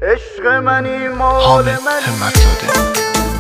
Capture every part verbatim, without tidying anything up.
عشق منی مال منی همت‌زاده.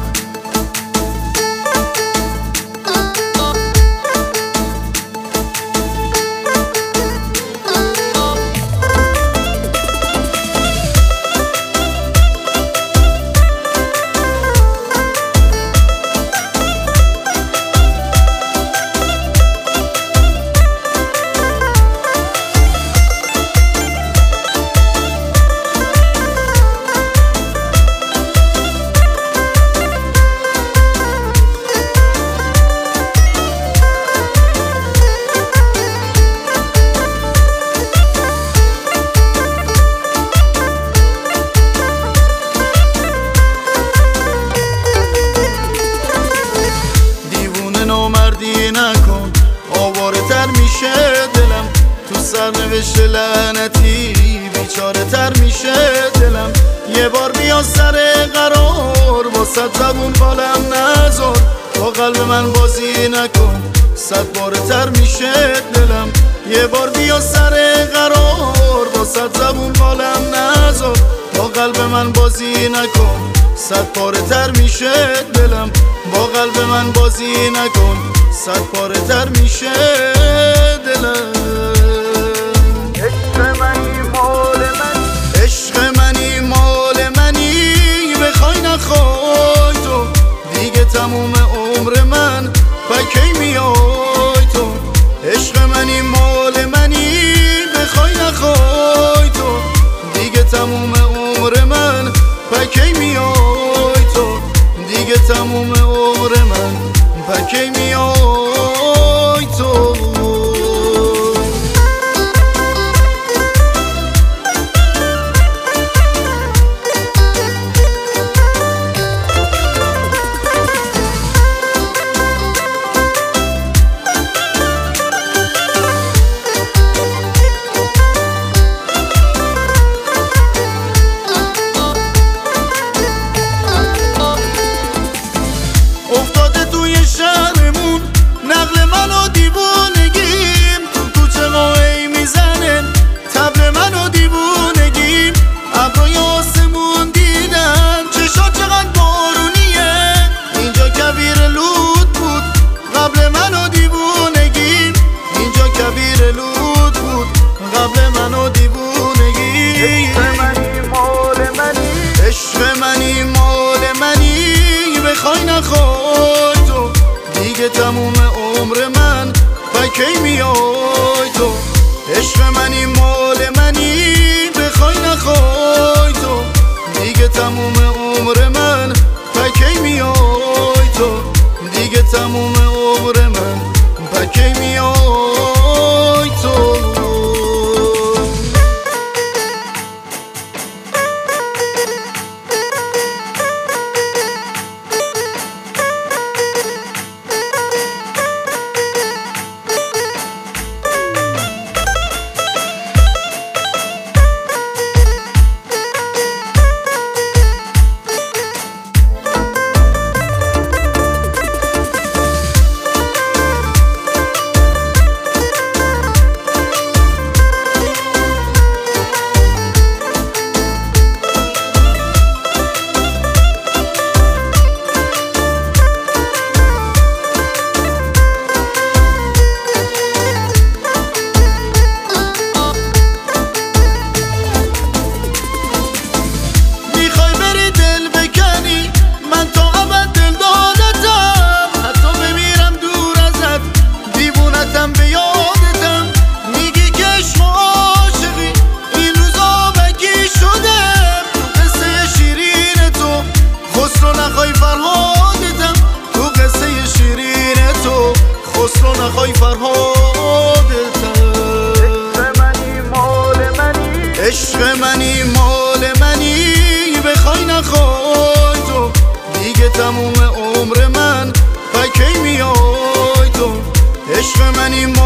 نامردی نکن آواره تر میشه دلم، تو سرنوشت لعنتی بیچاره تر میشه دلم. یه بار بیا سر قرار با صد زبون بالم نذار، با قلب من بازی نکن صد باره تر میشه دلم. یه بار بیا سر قرار با صد زبون بالم نذار، با قلب من بازی نکن صد پاره تر میشه دلم. با قلب من بازی نکن صد پاره تر میشه دلم. عشق منی مال منی، عشق منی مال منی، بخوای نخوای تو دیگه تموم عمر من پکی میای تو. عشق منی مال منی، بخوای نخوای تو دیگه تموم عمر من پکی میای تو، دیگه تموم عمر من پکی میای تو. افتاده توی شهرمون نقل منو دیوونگیم، تو کوچه قاهی میزنه طبل منو دیوونگیم. ابرای آسمون دیدم چشا چقدر بارونیه، اینجا کویر لود بود قبل منو دیوونگیم، اینجا کویر لود بود قبل منو دیوونگیم. عشق منی مال منی، عشق منی مال منی، بخوای نخوای تو دیگه تموم عمر من پکی میای تو. عشق منی مال منی، بخوای نخوای تو دیگه تموم عمر من پکی میای تو، دیگه تموم عمر من پکی میای تو. خسرو نخوای فرهادتم. عشق منی مال منی، عشق منی مال منی، بخوای نخوای تو دیگه تموم عمر من پکی میای تو. عشق منی